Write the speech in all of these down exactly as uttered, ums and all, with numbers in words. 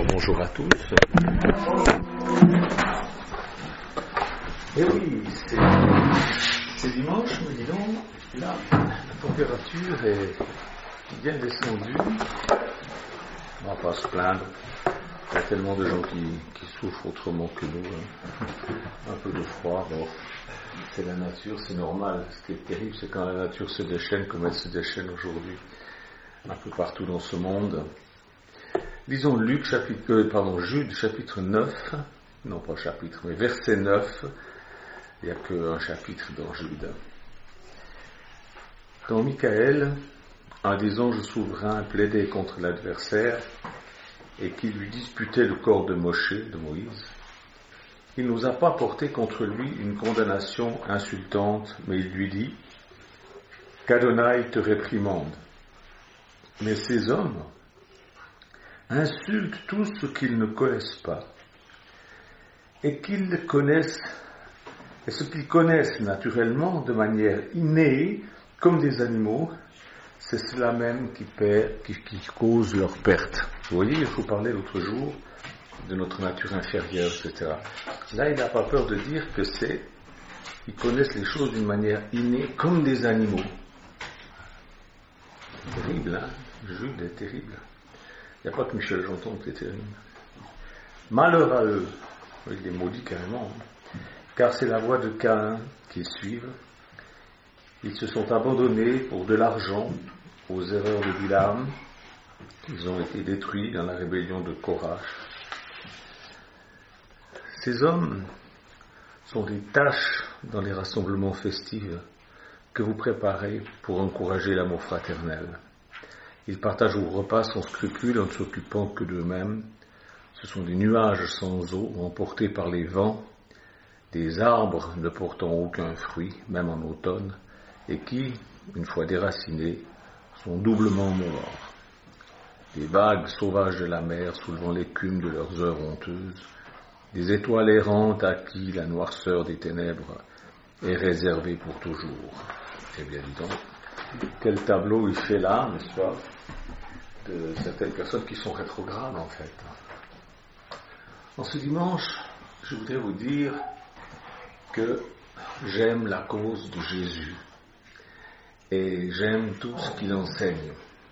Alors bonjour à tous. Et oui, c'est, c'est dimanche, mais dis donc, là, la température est bien descendue. On va pas se plaindre. Il y a tellement de gens qui, qui souffrent autrement que nous. Hein. Un peu de froid, bon, c'est la nature, c'est normal. Ce qui est terrible, c'est quand la nature se déchaîne comme elle se déchaîne aujourd'hui, un peu partout dans ce monde. Lisons Luc, chapitre, euh, pardon, Jude, chapitre neuf, non pas chapitre, mais verset neuf, il n'y a qu'un chapitre dans Jude. Quand Michaël, un des anges souverains, plaidait contre l'adversaire et qui lui disputait le corps de Moshe, de Moïse, il n'osa pas porter contre lui une condamnation insultante, mais il lui dit « qu'Adonai te réprimande ». Mais ces hommes insultent tous ce qu'ils ne connaissent pas, et qu'ils connaissent, et ce qu'ils connaissent naturellement de manière innée, comme des animaux, c'est cela même qui, perd, qui, qui cause leur perte. Vous voyez, il faut parler l'autre jour de notre nature inférieure, et cetera. Là, il n'a pas peur de dire que c'est, ils connaissent les choses d'une manière innée, comme des animaux. C'est terrible, hein? Jude est terrible. Il n'y a pas que Michel Janton qui est terrible. Malheur à eux, il est maudit carrément, hein, car c'est la voie de Caïn qu'ils suivent. Ils se sont abandonnés pour de l'argent aux erreurs de Bilam. Ils ont été détruits dans la rébellion de Korach. Ces hommes sont des tâches dans les rassemblements festifs que vous préparez pour encourager l'amour fraternel. Ils partagent au repas sans scrupule en ne s'occupant que d'eux-mêmes. Ce sont des nuages sans eau, emportés par les vents, des arbres ne portant aucun fruit, même en automne, et qui, une fois déracinés, sont doublement morts. Des vagues sauvages de la mer soulevant l'écume de leurs heures honteuses, des étoiles errantes à qui la noirceur des ténèbres est réservée pour toujours. Eh bien, dis donc, quel tableau il fait là, n'est-ce pas, de certaines personnes qui sont rétrogrades en fait. En ce dimanche, je voudrais vous dire que j'aime la cause de Jésus et j'aime tout ce qu'il enseigne.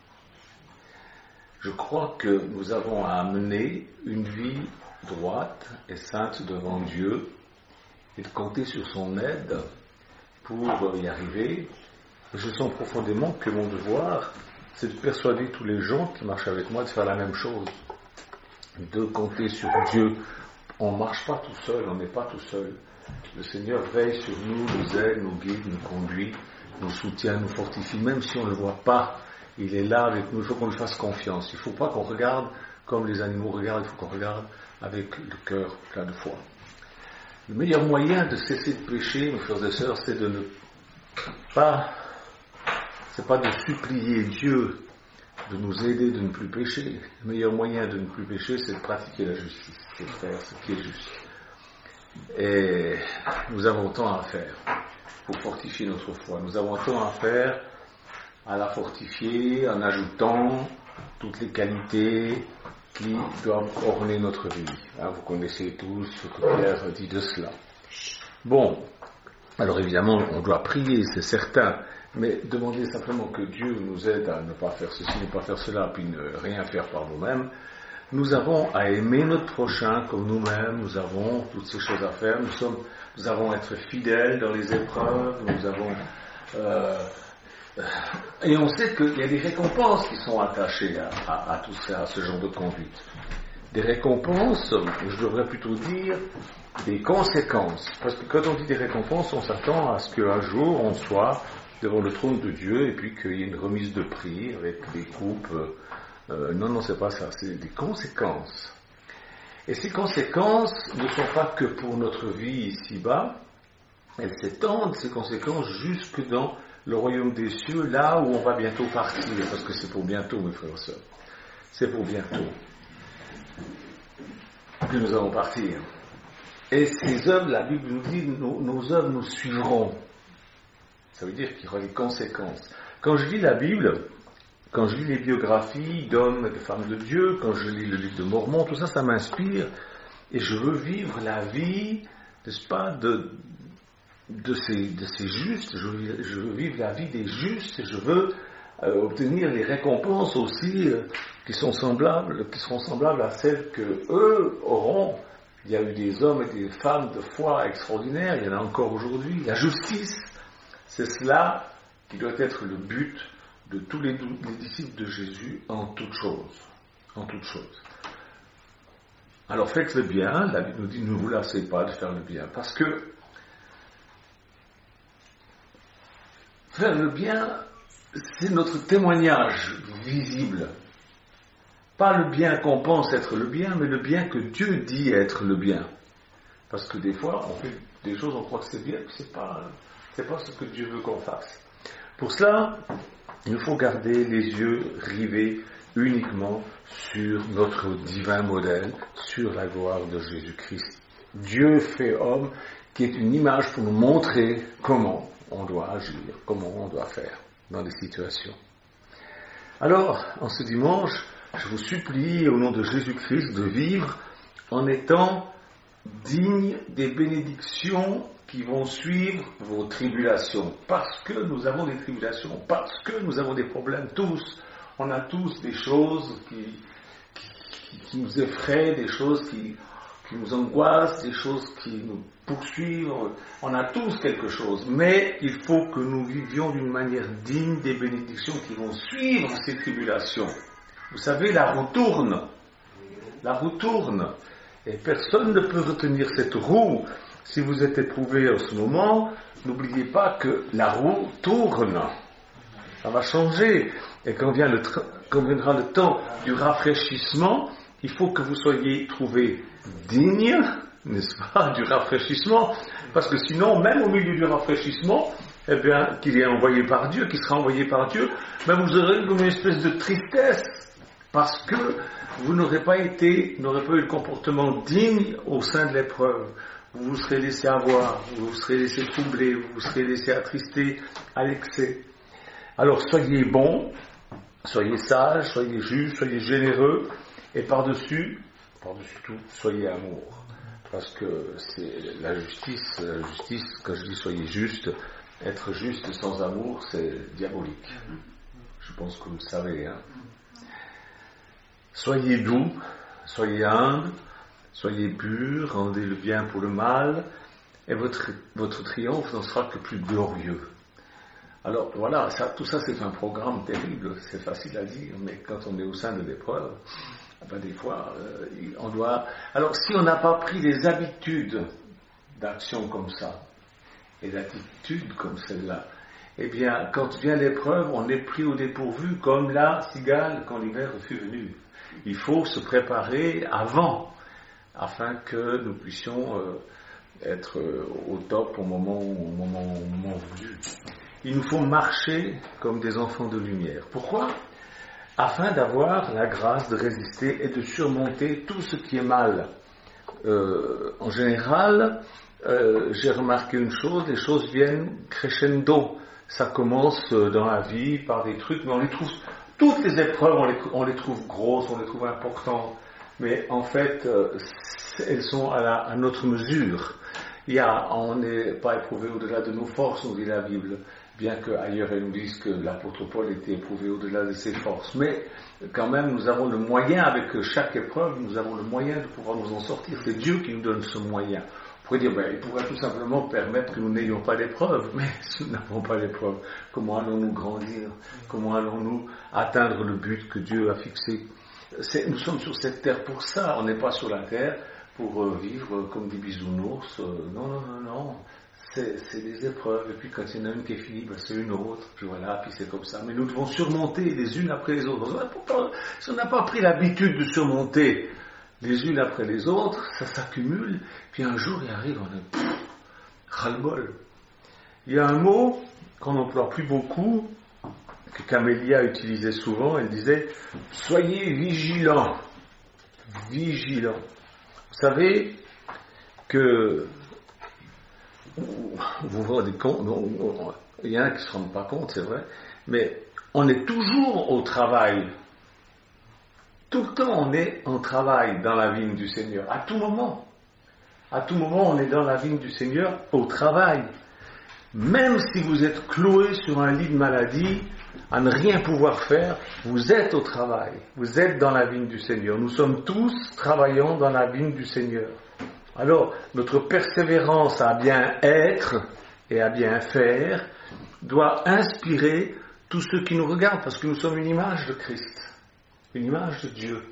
Je crois que nous avons à amener une vie droite et sainte devant Dieu et de compter sur son aide pour y arriver. Je sens profondément que mon devoir, c'est de persuader tous les gens qui marchent avec moi de faire la même chose, de compter sur Dieu. On ne marche pas tout seul, on n'est pas tout seul. Le Seigneur veille sur nous, nous aide, nous guide, nous conduit, nous soutient, nous fortifie, même si on ne le voit pas, il est là avec nous, il faut qu'on lui fasse confiance. Il ne faut pas qu'on regarde comme les animaux regardent, il faut qu'on regarde avec le cœur plein de foi. Le meilleur moyen de cesser de pécher, mes frères et sœurs, c'est de ne pas... C'est pas de supplier Dieu de nous aider de ne plus pécher. Le meilleur moyen de ne plus pécher, c'est de pratiquer la justice, c'est de faire ce qui est juste. Et nous avons tant à faire pour fortifier notre foi. Nous avons tant à faire à la fortifier en ajoutant toutes les qualités qui doivent orner notre vie. Hein, vous connaissez tous ce que Pierre dit de cela. Bon, alors évidemment, on doit prier, c'est certain. Mais demander simplement que Dieu nous aide à ne pas faire ceci, ne pas faire cela, puis ne rien faire par nous-mêmes. Nous avons à aimer notre prochain comme nous-mêmes, nous avons toutes ces choses à faire, nous sommes, nous avons à être fidèles dans les épreuves, nous avons, euh, et on sait qu'il y a des récompenses qui sont attachées à, à, à tout ça, à ce genre de conduite. Des récompenses, je devrais plutôt dire, des conséquences. Parce que quand on dit des récompenses, on s'attend à ce qu'un jour on soit devant le trône de Dieu, et puis qu'il y ait une remise de prix avec des coupes. Euh, non, non, c'est pas ça, c'est des conséquences. Et ces conséquences ne sont pas que pour notre vie ici-bas, elles s'étendent, ces conséquences, jusque dans le royaume des cieux, là où on va bientôt partir, parce que c'est pour bientôt, mes frères et sœurs. C'est pour bientôt que nous allons partir. Et ces œuvres, la Bible nous dit, nos, nos œuvres nous suivront. Ça veut dire qu'il y aura des conséquences. Quand je lis la Bible, quand je lis les biographies d'hommes et de femmes de Dieu, quand je lis le livre de Mormon, tout ça, ça m'inspire. Et je veux vivre la vie, n'est-ce pas, de, de, ces, de ces justes. Je veux, je veux vivre la vie des justes. Et je veux euh, obtenir les récompenses aussi euh, qui sont semblables, qui seront semblables à celles que eux auront. Il y a eu des hommes et des femmes de foi extraordinaires. Il y en a encore aujourd'hui. La justice, c'est cela qui doit être le but de tous les, les disciples de Jésus en toutes choses. En toutes choses. Alors faites le bien, la Bible nous dit ne vous lassez pas de faire le bien, parce que faire le bien, c'est notre témoignage visible. Pas le bien qu'on pense être le bien, mais le bien que Dieu dit être le bien. Parce que des fois, on fait des choses, on croit que c'est bien, que c'est pas, c'est pas ce que Dieu veut qu'on fasse. Pour cela, il faut garder les yeux rivés uniquement sur notre divin modèle, sur la gloire de Jésus-Christ. Dieu fait homme, qui est une image pour nous montrer comment on doit agir, comment on doit faire dans des situations. Alors, en ce dimanche, je vous supplie, au nom de Jésus-Christ, de vivre en étant digne des bénédictions qui vont suivre vos tribulations. Parce que nous avons des tribulations, parce que nous avons des problèmes, tous. On a tous des choses qui, qui, qui nous effraient, des choses qui, qui nous angoissent, des choses qui nous poursuivent. On a tous quelque chose. Mais il faut que nous vivions d'une manière digne des bénédictions qui vont suivre ces tribulations. Vous savez, la roue tourne. La roue tourne. Et personne ne peut retenir cette roue. Si vous êtes éprouvé en ce moment, n'oubliez pas que la roue tourne. Ça va changer. Et quand, vient le tra- quand viendra le temps du rafraîchissement, il faut que vous soyez trouvés dignes, n'est-ce pas, du rafraîchissement. Parce que sinon, même au milieu du rafraîchissement, eh bien, qu'il est envoyé par Dieu, qu'il sera envoyé par Dieu, ben vous aurez comme une espèce de tristesse. Parce que vous n'aurez pas été, n'aurez pas eu le comportement digne au sein de l'épreuve. Vous vous serez laissé avoir, vous vous serez laissé troubler, vous vous serez laissé attrister à l'excès. Alors soyez bons, soyez sages, soyez justes, soyez généreux, et par-dessus, par-dessus tout, soyez amour. Parce que c'est la justice, la justice, quand je dis soyez juste, être juste sans amour, c'est diabolique. Je pense que vous le savez, hein. Soyez doux, soyez humbles, soyez purs, rendez le bien pour le mal, et votre, votre triomphe n'en sera que plus glorieux. Alors voilà, ça, tout ça c'est un programme terrible, c'est facile à dire, mais quand on est au sein de l'épreuve, ben des fois, euh, on doit... Alors si on n'a pas pris des habitudes d'action comme ça, et d'attitudes comme celle-là, eh bien, quand vient l'épreuve, on est pris au dépourvu, comme la cigale quand l'hiver fut venu. Il faut se préparer avant, afin que nous puissions euh, être euh, au top au moment, au, moment, au moment voulu. Il nous faut marcher comme des enfants de lumière. Pourquoi ? Afin d'avoir la grâce de résister et de surmonter tout ce qui est mal. Euh, en général, euh, j'ai remarqué une chose, les choses viennent crescendo. Ça commence dans la vie par des trucs, mais on les trouve... Toutes les épreuves, on les, on les trouve grosses, on les trouve importantes, mais en fait, euh, elles sont à, la, à notre mesure. Il y a, on n'est pas éprouvé au-delà de nos forces, nous dit la Bible, bien qu'ailleurs elle nous dise que l'apôtre Paul était éprouvé au-delà de ses forces. Mais quand même, nous avons le moyen, avec chaque épreuve, nous avons le moyen de pouvoir nous en sortir. C'est Dieu qui nous donne ce moyen. On pourrait dire, ben, il pourrait tout simplement permettre que nous n'ayons pas d'épreuve, mais si nous n'avons pas d'épreuve, comment allons-nous grandir? Comment allons-nous atteindre le but que Dieu a fixé? C'est, nous sommes sur cette terre pour ça, on n'est pas sur la terre pour euh, vivre comme des bisounours. Euh, non, non, non, non, c'est, c'est des épreuves, et puis quand il y en a une qui est finie, ben, c'est une autre, puis voilà, puis c'est comme ça. Mais nous devons surmonter les unes après les autres. Si on n'a pas pris l'habitude de surmonter les unes après les autres, ça s'accumule, puis un jour il arrive, on est pff, ras-le-bol. Il y a un mot qu'on n'emploie plus beaucoup, que Camélia utilisait souvent, elle disait « Soyez vigilants ». Vigilants. Vous savez que, vous vous rendez compte, il y en a qui ne se rendent pas compte, c'est vrai, mais on est toujours au travail. Tout le temps, on est en travail dans la vigne du Seigneur. À tout moment. À tout moment, on est dans la vigne du Seigneur au travail. Même si vous êtes cloué sur un lit de maladie, à ne rien pouvoir faire, vous êtes au travail. Vous êtes dans la vigne du Seigneur. Nous sommes tous travaillant dans la vigne du Seigneur. Alors, notre persévérance à bien être et à bien faire doit inspirer tous ceux qui nous regardent, parce que nous sommes une image de Christ, une image de Dieu.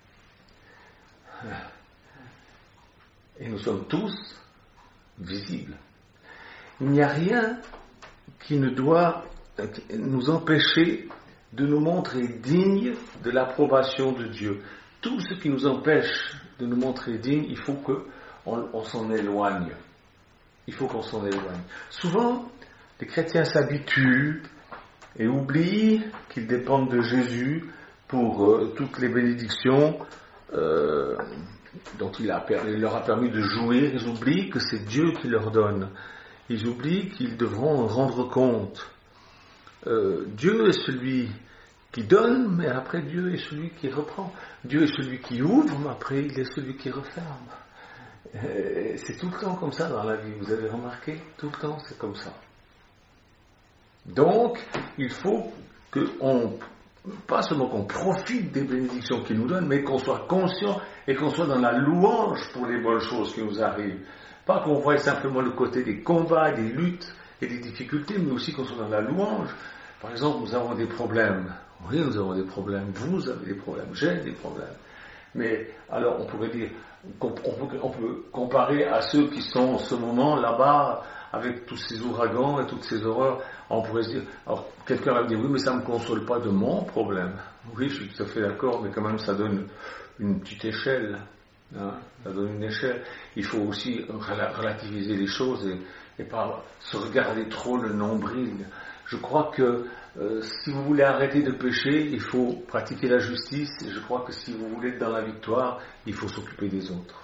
Et nous sommes tous visibles. Il n'y a rien qui ne doit nous empêcher de nous montrer dignes de l'approbation de Dieu. Tout ce qui nous empêche de nous montrer dignes, il faut qu'on on s'en éloigne. Il faut qu'on s'en éloigne. Souvent, les chrétiens s'habituent et oublient qu'ils dépendent de Jésus pour euh, toutes les bénédictions euh, dont il, a, il leur a permis de jouir. Ils oublient que c'est Dieu qui leur donne. Ils oublient qu'ils devront rendre compte. Euh, Dieu est celui qui donne, mais après Dieu est celui qui reprend. Dieu est celui qui ouvre, mais après il est celui qui referme. Et c'est tout le temps comme ça dans la vie, vous avez remarqué? Tout le temps c'est comme ça. Donc, il faut qu'on, pas seulement qu'on profite des bénédictions qu'il nous donne, mais qu'on soit conscient et qu'on soit dans la louange pour les bonnes choses qui nous arrivent. Pas qu'on voie simplement le côté des combats, des luttes et des difficultés, mais aussi qu'on soit dans la louange. Par exemple, nous avons des problèmes. Oui, nous avons des problèmes. Vous avez des problèmes. J'ai des problèmes. Mais alors, on pourrait dire, on peut, on peut comparer à ceux qui sont en ce moment là-bas, avec tous ces ouragans et toutes ces horreurs. On pourrait se dire, alors quelqu'un va me dire, oui, mais ça ne me console pas de mon problème. Oui, je suis tout à fait d'accord, mais quand même, ça donne une petite échelle. Hein, ça donne une échelle. Il faut aussi relativiser les choses et, et pas se regarder trop le nombril. Je crois que euh, si vous voulez arrêter de pécher, il faut pratiquer la justice. Et je crois que si vous voulez être dans la victoire, il faut s'occuper des autres.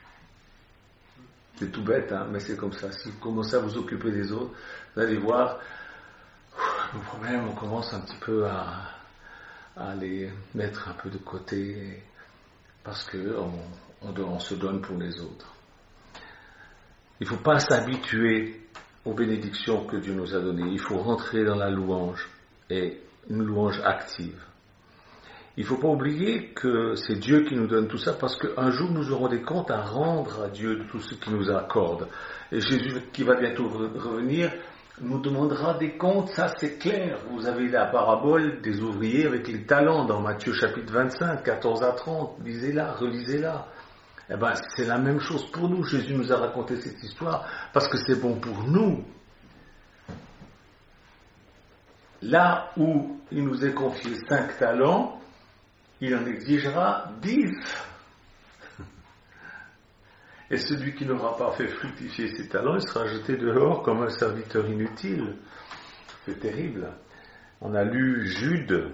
C'est tout bête, hein, mais c'est comme ça. Si vous commencez à vous occuper des autres, vous allez voir, nos problèmes, on commence un petit peu à, à les mettre un peu de côté parce qu'on on, on se donne pour les autres. Il ne faut pas s'habituer aux bénédictions que Dieu nous a données. Il faut rentrer dans la louange, et une louange active. Il ne faut pas oublier que c'est Dieu qui nous donne tout ça, parce qu'un jour nous aurons des comptes à rendre à Dieu de tout ce qu'il nous accorde. Et Jésus, qui va bientôt revenir, nous demandera des comptes, ça c'est clair. Vous avez la parabole des ouvriers avec les talents dans Matthieu chapitre vingt-cinq, quatorze à trente, lisez-la, relisez-la. Eh ben, c'est la même chose pour nous. Jésus nous a raconté cette histoire parce que c'est bon pour nous. Là où il nous est confié cinq talents, il en exigera dix. Et celui qui n'aura pas fait fructifier ses talents, il sera jeté dehors comme un serviteur inutile. C'est terrible. On a lu Jude, euh,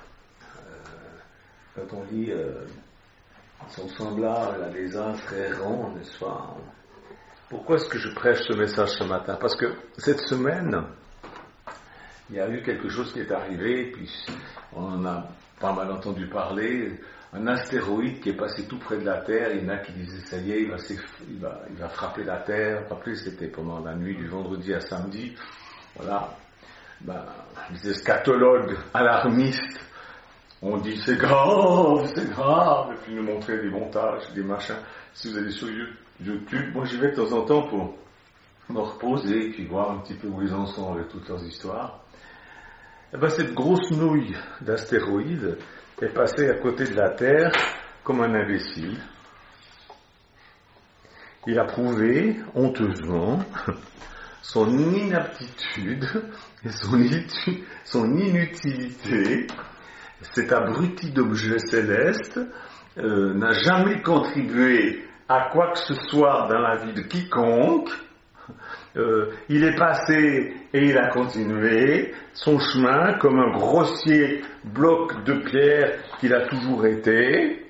quand on lit... Euh, sont semblables à des âtres errants, n'est-ce pas? Pourquoi est-ce que je prêche ce message ce matin? Parce que cette semaine, il y a eu quelque chose qui est arrivé, puis on en a pas mal entendu parler, un astéroïde qui est passé tout près de la Terre. Il y en a qui disaient, ça y est, il va, il va, il va frapper la Terre. Rappelez, c'était pendant la nuit du vendredi à samedi. Voilà. Ben, les eschatologues alarmistes on dit c'est grave, c'est grave, et puis nous montrer des montages, des machins. Si vous allez sur YouTube, moi j'y vais de temps en temps pour me reposer, puis voir un petit peu où ils en sont avec toutes leurs histoires. Et ben cette grosse nouille d'astéroïdes est passée à côté de la Terre comme un imbécile. Il a prouvé, honteusement, son inaptitude et son, son inutilité. Cet abruti d'objet céleste euh, n'a jamais contribué à quoi que ce soit dans la vie de quiconque. Euh, il est passé et il a continué son chemin comme un grossier bloc de pierre qu'il a toujours été.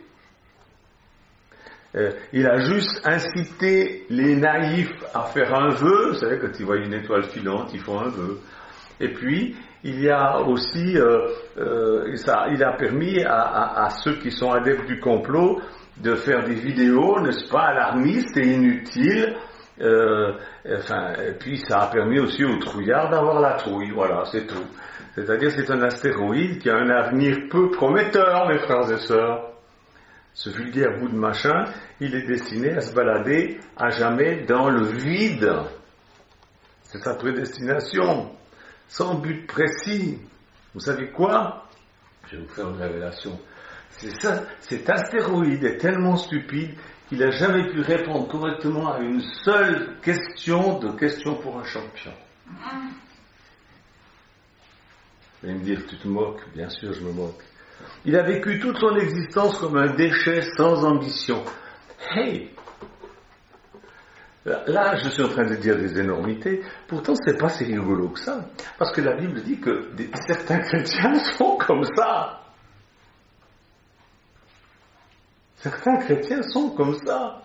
Euh, il a juste incité les naïfs à faire un vœu. Vous savez, quand ils voient une étoile filante, ils font un vœu. Et puis, il y a aussi, euh, euh, ça, il a permis à, à, à ceux qui sont adeptes du complot de faire des vidéos, n'est-ce pas, alarmistes et inutiles. Euh, enfin, et puis ça a permis aussi aux trouillards d'avoir la trouille, voilà, c'est tout. C'est-à-dire c'est un astéroïde qui a un avenir peu prometteur, mes frères et sœurs. Ce vulgaire bout de machin, il est destiné à se balader à jamais dans le vide. C'est sa prédestination, sans but précis. Vous savez quoi? Je vais vous faire une révélation. C'est ça, cet astéroïde est tellement stupide qu'il n'a jamais pu répondre correctement à une seule question de question pour un champion. Vous allez me dire, tu te moques? Bien sûr, je me moque. Il a vécu toute son existence comme un déchet sans ambition. Hey! Là, je suis en train de dire des énormités, pourtant c'est pas si rigolo que ça, parce que la Bible dit que des, certains chrétiens sont comme ça. Certains chrétiens sont comme ça.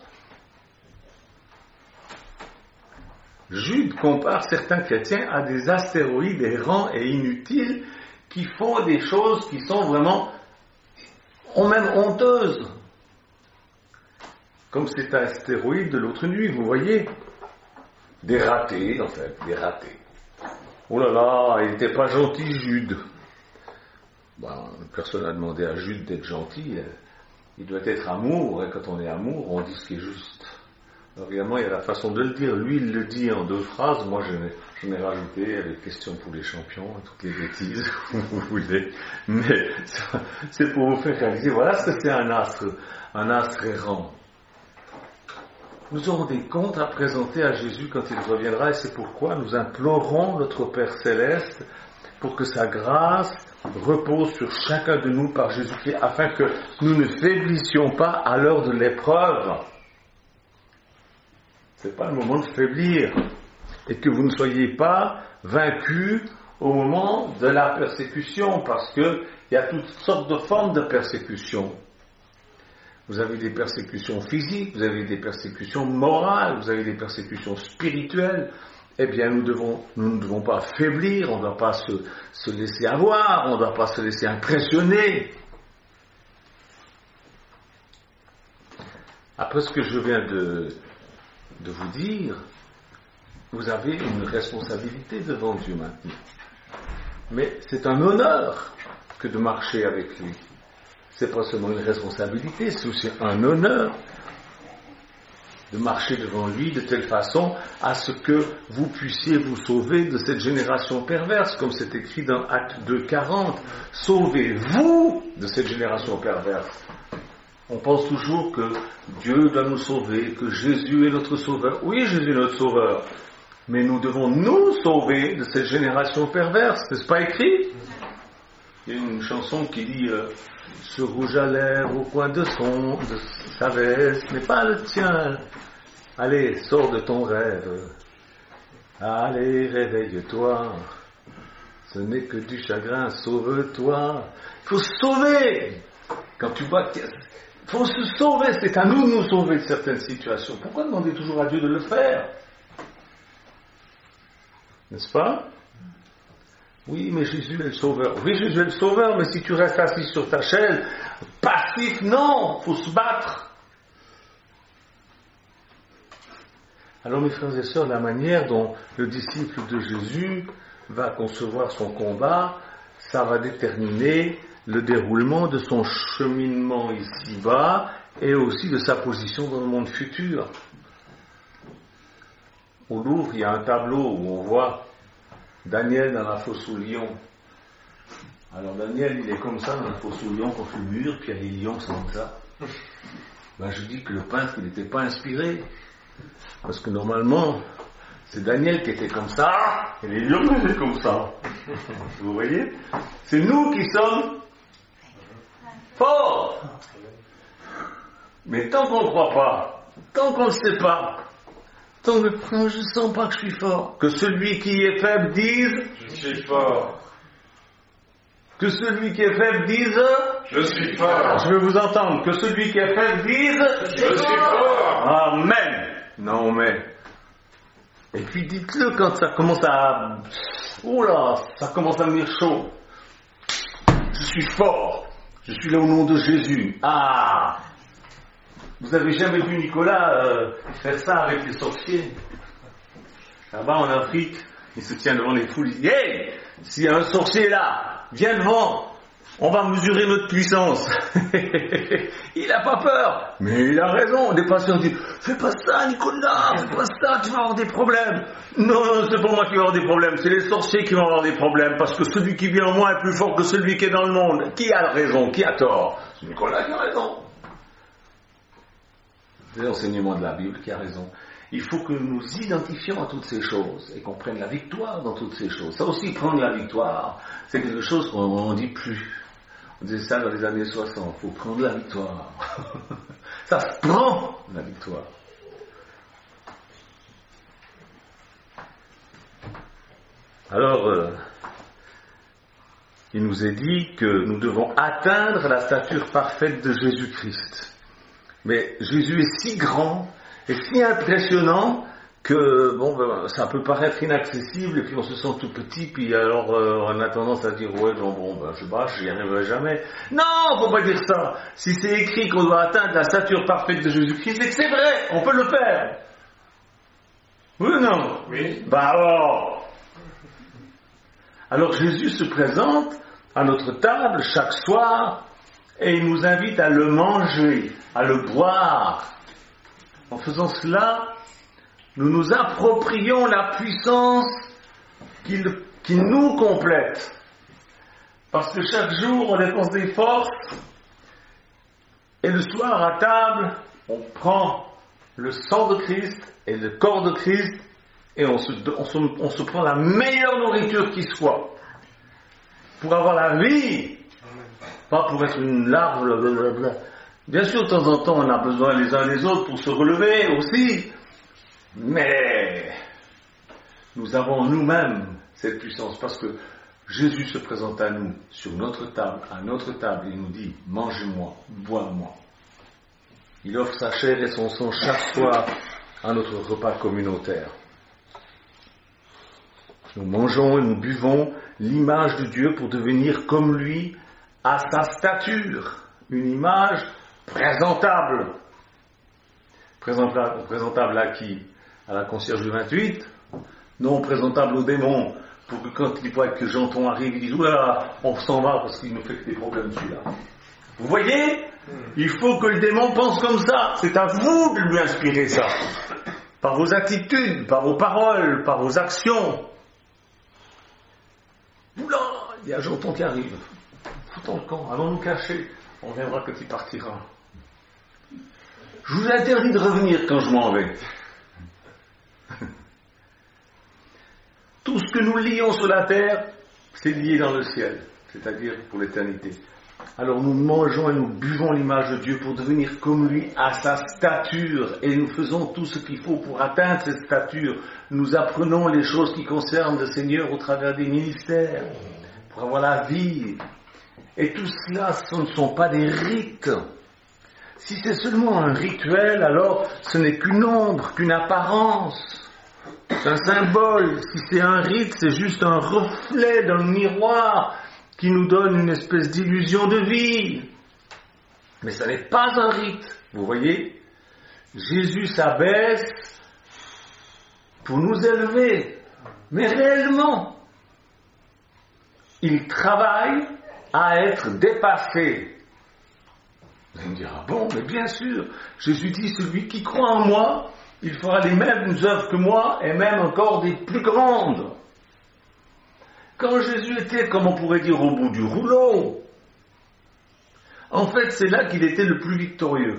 Jude compare certains chrétiens à des astéroïdes errants et inutiles qui font des choses qui sont vraiment, ou même honteuses. Comme cet astéroïde de l'autre nuit, vous voyez, des ratés, en fait, des ratés. Oh là là, il n'était pas gentil, Jude. Bon, personne n'a demandé à Jude d'être gentil. Il doit être amour, et quand on est amour, on dit ce qui est juste. Alors évidemment, il y a la façon de le dire. Lui, il le dit en deux phrases. Moi, je n'ai, je n'ai rajouté les questions pour les champions, toutes les bêtises que vous voulez. Mais c'est pour vous faire réaliser, voilà ce que c'est un astre, un astre errant. Nous aurons des comptes à présenter à Jésus quand il reviendra, et c'est pourquoi nous implorons notre Père Céleste pour que sa grâce repose sur chacun de nous par Jésus-Christ, afin que nous ne faiblissions pas à l'heure de l'épreuve. Ce n'est pas le moment de faiblir, et que vous ne soyez pas vaincus au moment de la persécution, parce qu'il y a toutes sortes de formes de persécution. Vous avez des persécutions physiques, vous avez des persécutions morales, vous avez des persécutions spirituelles. Eh bien, nous, devons, nous ne devons pas faiblir, on ne doit pas se, se laisser avoir, on ne doit pas se laisser impressionner. Après ce que je viens de, de vous dire, vous avez une responsabilité devant Dieu maintenant. Mais c'est un honneur que de marcher avec lui. C'est pas seulement une responsabilité, c'est aussi un honneur de marcher devant lui de telle façon à ce que vous puissiez vous sauver de cette génération perverse, comme c'est écrit dans Acte deux quarante. Sauvez-vous de cette génération perverse. On pense toujours que Dieu doit nous sauver, que Jésus est notre sauveur. Oui, Jésus est notre sauveur, mais nous devons nous sauver de cette génération perverse. N'est-ce pas écrit? Il y a une chanson qui dit euh, ce rouge à lèvres au coin de son de sa veste n'est pas le tien. Allez, sors de ton rêve. Allez, réveille-toi. Ce n'est que du chagrin, sauve-toi. Il faut se sauver. Quand tu vois qu'il faut se sauver, c'est à nous de nous sauver de certaines situations. Pourquoi demander toujours à Dieu de le faire? N'est-ce pas? Oui, mais Jésus est le sauveur. Oui, Jésus est le sauveur, mais si tu restes assis sur ta chaise, passif, non, il faut se battre. Alors, mes frères et sœurs, la manière dont le disciple de Jésus va concevoir son combat, ça va déterminer le déroulement de son cheminement ici-bas et aussi de sa position dans le monde futur. Au Louvre, il y a un tableau où on voit Daniel dans la fosse aux lions. Alors Daniel, il est comme ça dans la fosse aux lions contre le mur, puis il y a les lions comme ça. Ben, je dis que le peintre, il n'était pas inspiré. Parce que normalement, c'est Daniel qui était comme ça, et les lions étaient comme ça. Vous voyez? C'est nous qui sommes forts. Mais tant qu'on ne croit pas, tant qu'on ne sait pas, tant que je ne sens pas que je suis fort, que celui qui est faible dise « Je suis fort ». Que celui qui est faible dise « Je suis fort ». Je veux vous entendre. Que celui qui est faible dise « Je suis fort ». Amen. Non mais, Et puis dites-le quand ça commence à... Oula, ça commence à venir chaud. Je suis fort. Je suis là au nom de Jésus. Ah! Vous avez jamais vu Nicolas euh, faire ça avec les sorciers? Là-bas en Afrique, il se tient devant les foules, il dit « Hey, s'il y a un sorcier là, viens devant, on va mesurer notre puissance. » Il n'a pas peur, mais il a raison. Des patients disent « Fais pas ça Nicolas, fais pas ça, tu vas avoir des problèmes. » Non, non, c'est pas moi qui vais avoir des problèmes, c'est les sorciers qui vont avoir des problèmes, parce que celui qui vient en moi est plus fort que celui qui est dans le monde. Qui a raison, qui a tort? C'est Nicolas qui a raison. C'est l'enseignement de la Bible qui a raison. Il faut que nous nous identifions à toutes ces choses et qu'on prenne la victoire dans toutes ces choses. Ça aussi, prendre la victoire, c'est quelque chose qu'on ne dit plus. On disait ça dans les années soixante, il faut prendre la victoire. Ça se prend, la victoire. Alors, euh, il nous est dit que nous devons atteindre la stature parfaite de Jésus-Christ. Mais Jésus est si grand et si impressionnant que bon, ben, ça peut paraître inaccessible et puis on se sent tout petit, puis alors euh, on a tendance à dire ouais bon, bon ben, je sais pas, j'y arriverai jamais. Non, faut pas dire ça. Si c'est écrit qu'on doit atteindre la stature parfaite de Jésus-Christ, c'est que c'est vrai, on peut le faire. Oui ou non? Oui. Bah alors. Alors Jésus se présente à notre table chaque soir et il nous invite à le manger, à le boire. En faisant cela, nous nous approprions la puissance qui, qui nous complète. Parce que chaque jour, on dépense des forces et le soir, à table, on prend le sang de Christ et le corps de Christ et on se, on se, on se prend la meilleure nourriture qui soit pour avoir la vie, pas pour être une larve, blablabla. Bien sûr, de temps en temps, on a besoin les uns des autres pour se relever aussi. Mais nous avons nous-mêmes cette puissance parce que Jésus se présente à nous sur notre table, à notre table, et il nous dit « Mangez-moi, bois-moi ». Il offre sa chair et son sang chaque soir à notre repas communautaire. Nous mangeons et nous buvons l'image de Dieu pour devenir comme lui à sa stature, une image présentable. Présentable, présentable à qui? À la concierge du vingt-huit? Non, présentable aux démons, pour que quand il voit que Janton arrive, il dise « Oula, on s'en va parce qu'il nous fait que des problèmes celui-là. » Vous voyez? Il faut que le démon pense comme ça. C'est à vous de lui inspirer ça. Par vos attitudes, par vos paroles, par vos actions. Oula, il y a Janton qui arrive. Foutons le camp, allons nous cacher. On verra quand il partira. Je vous interdis de revenir quand je m'en vais. Tout ce que nous lions sur la terre, c'est lié dans le ciel, c'est-à-dire pour l'éternité. Alors nous mangeons et nous buvons l'image de Dieu pour devenir comme lui à sa stature, et nous faisons tout ce qu'il faut pour atteindre cette stature. Nous apprenons les choses qui concernent le Seigneur au travers des ministères, pour avoir la vie. Et tout cela, ce ne sont pas des rites. Si c'est seulement un rituel, alors ce n'est qu'une ombre, qu'une apparence. C'est un symbole. Si c'est un rite, c'est juste un reflet dans le miroir qui nous donne une espèce d'illusion de vie. Mais ça n'est pas un rite. Vous voyez? Jésus s'abaisse pour nous élever. Mais réellement, il travaille à être dépassé. Vous allez me dire, ah bon, mais bien sûr, Jésus dit, celui qui croit en moi, il fera les mêmes œuvres que moi, et même encore des plus grandes. Quand Jésus était, comme on pourrait dire, au bout du rouleau, en fait, c'est là qu'il était le plus victorieux.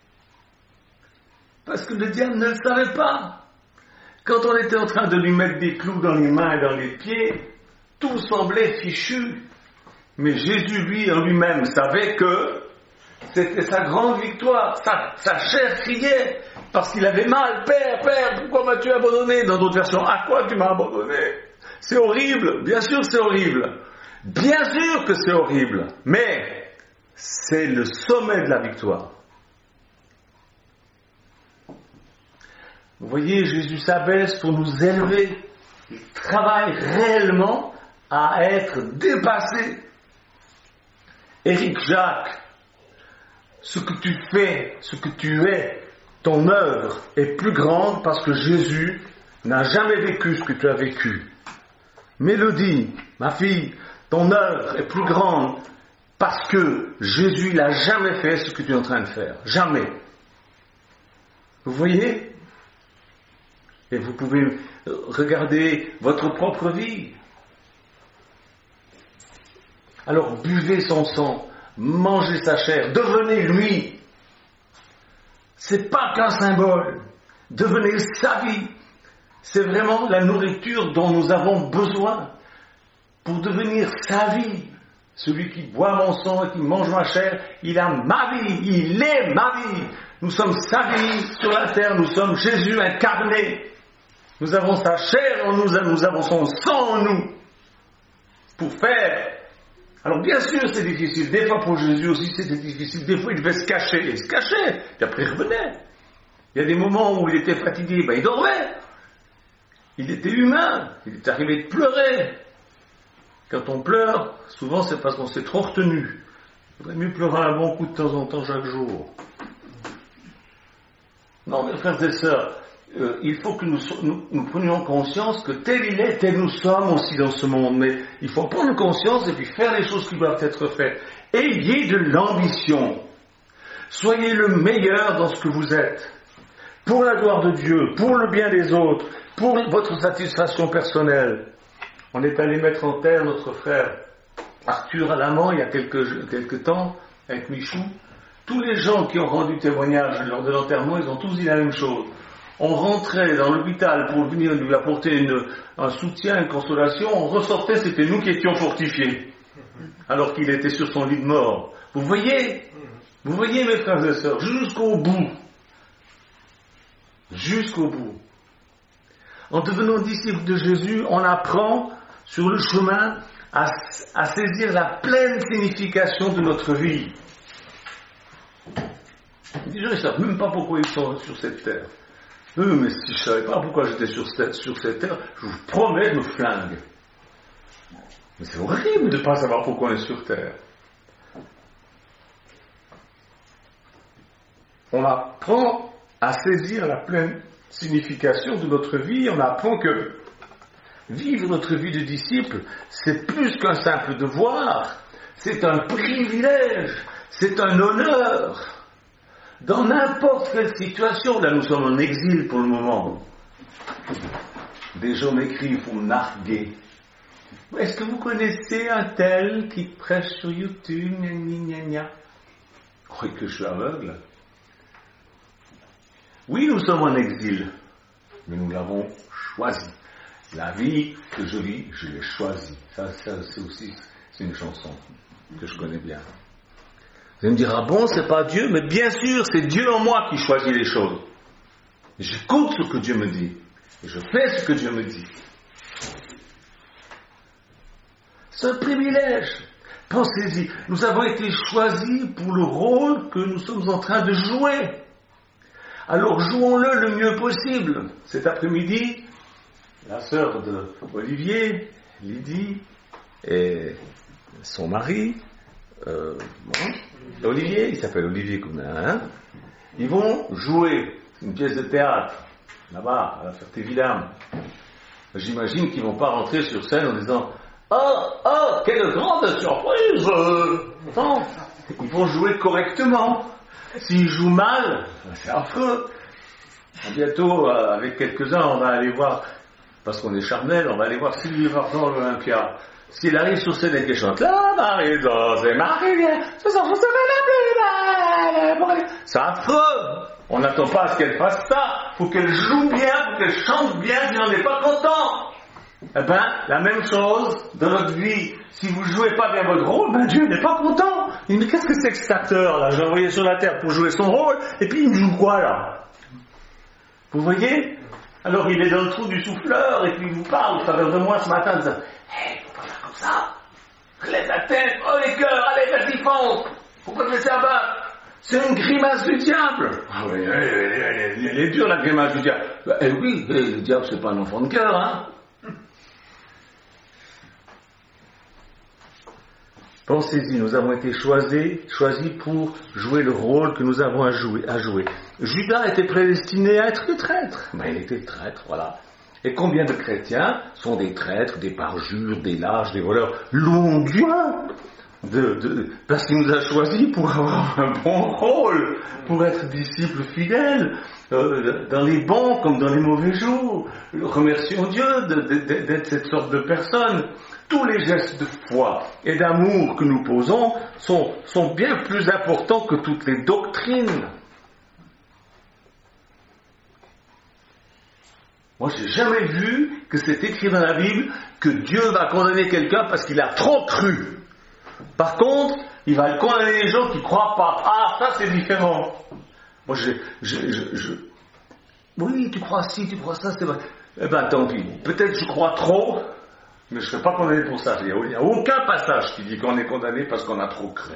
Parce que le diable ne le savait pas. Quand on était en train de lui mettre des clous dans les mains et dans les pieds, tout semblait fichu. Mais Jésus, lui, en lui-même, savait que c'était sa grande victoire. Sa, sa chair criait parce qu'il avait mal. Père, Père, pourquoi m'as-tu abandonné? Dans d'autres versions, à quoi tu m'as abandonné? C'est horrible. Bien sûr, c'est horrible. Bien sûr que c'est horrible. Mais c'est le sommet de la victoire. Vous voyez, Jésus s'abaisse pour nous élever. Il travaille réellement à être dépassé. Éric Jacques, ce que tu fais, ce que tu es, ton œuvre est plus grande parce que Jésus n'a jamais vécu ce que tu as vécu. Mélodie, ma fille, ton œuvre est plus grande parce que Jésus n'a jamais fait ce que tu es en train de faire. Jamais. Vous voyez ? Et vous pouvez regarder votre propre vie. Alors buvez son sang, mangez sa chair, devenez lui. C'est pas qu'un symbole. Devenez sa vie. C'est vraiment la nourriture dont nous avons besoin pour devenir sa vie. Celui qui boit mon sang et qui mange ma chair, il a ma vie, il est ma vie. Nous sommes sa vie sur la terre, nous sommes Jésus incarné. Nous avons sa chair en nous, nous avons son sang en nous pour faire. Alors bien sûr c'est difficile, des fois pour Jésus aussi c'était difficile, des fois il devait se cacher, il se cachait, puis après il revenait. Il y a des moments où il était fatigué, ben il dormait. Il était humain, il est arrivé de pleurer. Quand on pleure, souvent c'est parce qu'on s'est trop retenu. Il vaudrait mieux pleurer un bon coup de temps en temps chaque jour. Non, mes frères et sœurs, euh, il faut que nous, nous, nous prenions conscience que tel il est, tel nous sommes aussi dans ce monde. Mais il faut prendre conscience et puis faire les choses qui doivent être faites. Ayez de l'ambition. Soyez le meilleur dans ce que vous êtes. Pour la gloire de Dieu, pour le bien des autres, pour votre satisfaction personnelle. On est allé mettre en terre notre frère Arthur Alamand il y a quelques, quelques temps, avec Michou. Tous les gens qui ont rendu témoignage lors de l'enterrement, ils ont tous dit la même chose. On rentrait dans l'hôpital pour venir lui apporter une, un soutien, une consolation, on ressortait, c'était nous qui étions fortifiés, alors qu'il était sur son lit de mort. Vous voyez, vous voyez mes frères et sœurs, jusqu'au bout, jusqu'au bout. En devenant disciple de Jésus, on apprend sur le chemin à, à saisir la pleine signification de notre vie. Les gens ne savent même pas pourquoi ils sont sur cette terre. Euh, mais si je ne savais pas pourquoi j'étais sur cette, sur cette terre, je vous promets, je me flingue. Mais c'est horrible de ne pas savoir pourquoi on est sur terre. On apprend à saisir la pleine signification de notre vie. On apprend que vivre notre vie de disciple, c'est plus qu'un simple devoir, c'est un privilège, c'est un honneur. Dans n'importe quelle situation, là nous sommes en exil pour le moment. Des gens m'écrivent pour me narguer. Est-ce que vous connaissez un tel qui prêche sur YouTube, gna gna gna gna? Vous croyez que je suis aveugle? Oui, nous sommes en exil, mais nous l'avons choisi. La vie que je vis, je l'ai choisie. Ça, ça c'est aussi c'est une chanson que je connais bien. Vous allez me dire, ah bon, c'est pas Dieu? Mais bien sûr, c'est Dieu en moi qui choisit les choses. J'écoute ce que Dieu me dit. Et je fais ce que Dieu me dit. C'est un privilège. Pensez-y, nous avons été choisis pour le rôle que nous sommes en train de jouer. Alors jouons-le le mieux possible. Cet après-midi, la sœur d'Olivier, Lydie, et son mari, euh, bon, Olivier, il s'appelle Olivier comme un, hein, ils vont jouer une pièce de théâtre, là-bas, à la Ferté-Vidame. J'imagine qu'ils ne vont pas rentrer sur scène en disant « Oh, oh, quelle grande surprise !» Non, ils vont jouer correctement. S'ils jouent mal, c'est affreux. Bientôt, euh, avec quelques-uns, on va aller voir, parce qu'on est charnel, on va aller voir Sylvie Vartan à l'Olympia. S'il arrive sur scène et qu'il chante « La Marie-Dose et Marie-Vienne, ce soir je serai la plus belle !» C'est affreux. On n'attend pas à ce qu'elle fasse ça. Il faut qu'elle joue bien, il faut qu'elle chante bien, si on n'est pas content. Eh bien, la même chose dans notre vie. Si vous ne jouez pas bien votre rôle, ben Dieu n'est pas content. Il dit, mais qu'est-ce que c'est que cet acteur là? J'ai envoyé sur la terre pour jouer son rôle, et puis il me joue quoi là? Vous voyez? Alors il est dans le trou du souffleur, et puis il vous parle au travers de moi ce matin, en disant, hé, hey, faut pas faire comme ça. Relève la tête, oh les cœurs, allez, vas-y, fonce. Faut pas te laisser abattre. C'est une grimace du diable. Ah oui, elle, elle, elle, elle est dure la grimace du diable. Bah, eh oui, le diable c'est pas un enfant de cœur, hein. Pensez-y, nous avons été choisis, choisis pour jouer le rôle que nous avons à jouer, à jouer. Judas était prédestiné à être traître. Ben, il était traître, voilà. Et combien de chrétiens sont des traîtres, des parjures, des lâches, des voleurs? Louons Dieu de, de, parce qu'il nous a choisis pour avoir un bon rôle, pour être disciples fidèles, euh, dans les bons comme dans les mauvais jours. Remercions Dieu de, de, de, d'être cette sorte de personne. Tous les gestes de foi et d'amour que nous posons sont, sont bien plus importants que toutes les doctrines. Moi, j'ai jamais vu que c'est écrit dans la Bible que Dieu va condamner quelqu'un parce qu'il a trop cru. Par contre, il va condamner les gens qui ne croient pas. Ah, ça c'est différent. Moi, je, je, je, je... Oui, tu crois ci, tu crois ça, c'est vrai. Eh ben, tant pis. Peut-être je crois trop, mais je ne serai pas condamné pour ça. Il n'y a aucun passage qui dit qu'on est condamné parce qu'on a trop cru.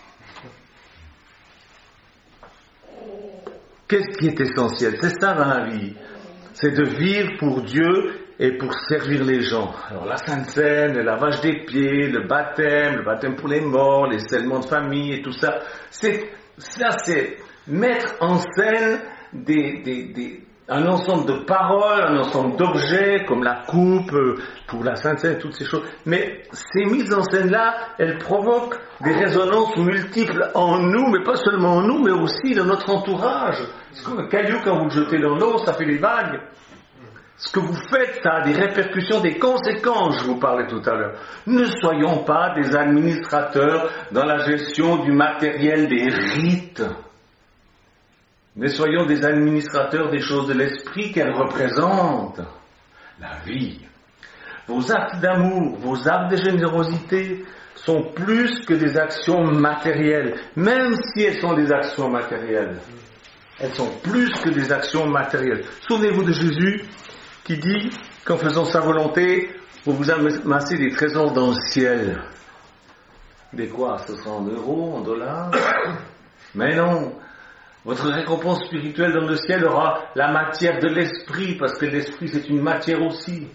Qu'est-ce qui est essentiel? C'est ça dans la vie. C'est de vivre pour Dieu et pour servir les gens. Alors la Sainte Seine, le lavage des pieds, le baptême, le baptême pour les morts, les scellements de famille et tout ça, c'est, ça c'est mettre en scène des, des, des, un ensemble de paroles, un ensemble d'objets, comme la coupe, pour la Sainte Seine, toutes ces choses. Mais ces mises en scène-là, elles provoquent des résonances multiples en nous, mais pas seulement en nous, mais aussi dans notre entourage. Parce que le caillou, quand vous le jetez dans l'eau, ça fait des vagues. Ce que vous faites, ça a des répercussions, des conséquences, je vous parlais tout à l'heure. Ne soyons pas des administrateurs dans la gestion du matériel des rites. Mais soyons des administrateurs des choses de l'esprit qu'elles représentent. La vie. Vos actes d'amour, vos actes de générosité sont plus que des actions matérielles. Même si elles sont des actions matérielles. Elles sont plus que des actions matérielles. Souvenez-vous de Jésus qui dit qu'en faisant sa volonté, vous vous amassez des trésors dans le ciel. Des quoi? Ce sera en euros, en dollars? Mais non. Votre récompense spirituelle dans le ciel aura la matière de l'esprit, parce que l'esprit c'est une matière aussi.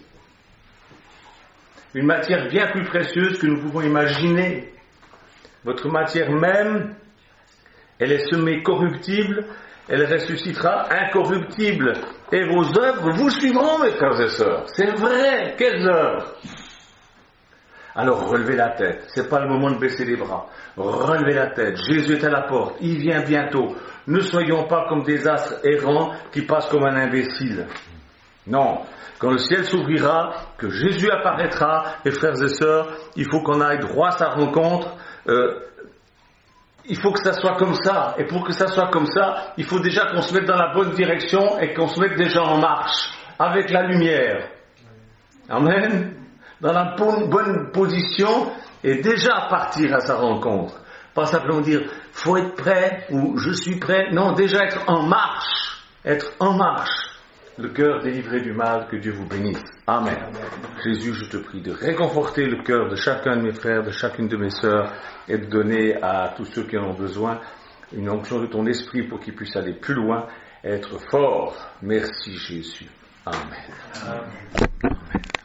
Une matière bien plus précieuse que nous pouvons imaginer. Votre matière même, elle est semée corruptible, elle ressuscitera incorruptible. Et vos œuvres vous suivront, mes frères et sœurs. C'est vrai. Quelles œuvres? Alors relevez la tête. C'est pas le moment de baisser les bras. Relevez la tête. Jésus est à la porte. Il vient bientôt. Ne soyons pas comme des astres errants qui passent comme un imbécile. Non. Quand le ciel s'ouvrira, que Jésus apparaîtra, et frères et sœurs, il faut qu'on aille droit à sa rencontre. Euh, Il faut que ça soit comme ça. Et pour que ça soit comme ça, il faut déjà qu'on se mette dans la bonne direction et qu'on se mette déjà en marche, avec la lumière. Amen. Dans la bonne position et déjà partir à sa rencontre. Pas simplement dire, faut être prêt ou je suis prêt. Non, déjà être en marche. Être en marche. Le cœur délivré du mal, que Dieu vous bénisse. Amen. Amen. Jésus, je te prie de réconforter le cœur de chacun de mes frères, de chacune de mes sœurs, et de donner à tous ceux qui en ont besoin une onction de ton esprit pour qu'ils puissent aller plus loin, et être forts. Merci Jésus. Amen. Amen.